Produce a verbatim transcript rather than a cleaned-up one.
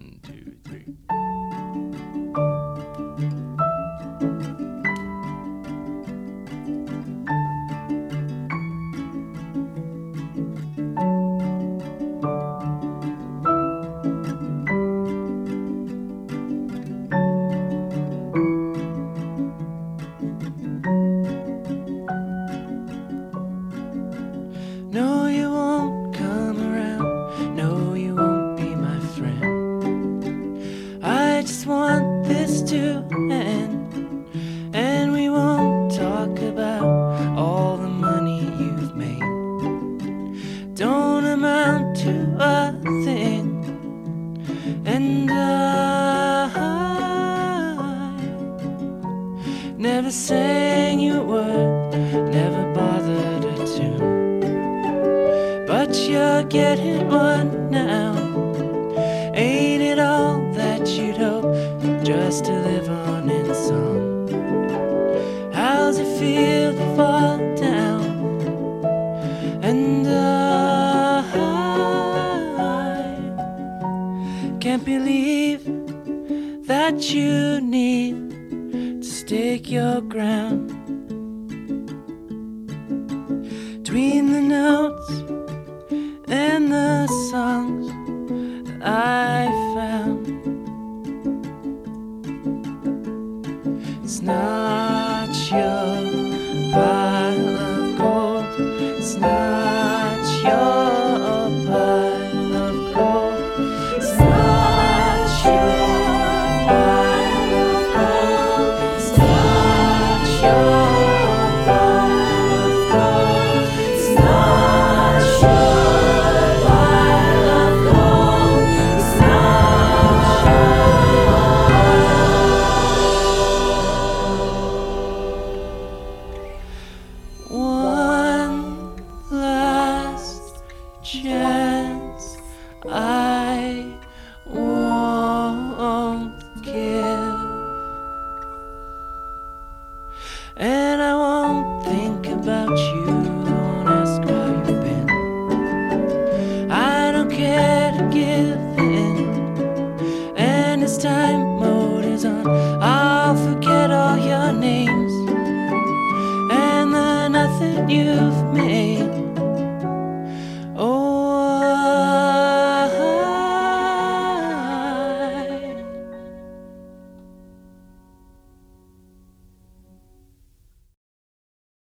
One, two, three. No, you won't come around. No, you won't be my friend. I just want this to end, and we won't talk about all the money you've made. Don't amount to a thing, and I never sang you a word, never bothered a tune. But you're getting one now. Ain't it all that you'd hope, just to live on in song? How's it feel to fall down? And I can't believe that you need to stake your ground. Between the notes and the songs that I found, it's not your pile of gold, it's not your pile of gold, it's not your pile of gold, it's not your pile of gold, it's not your one last chance I won't give, and I won't think about you, won't ask how you've been. I don't care to give in, and this time mode is on. I'll forget all your names and the nothing you've made.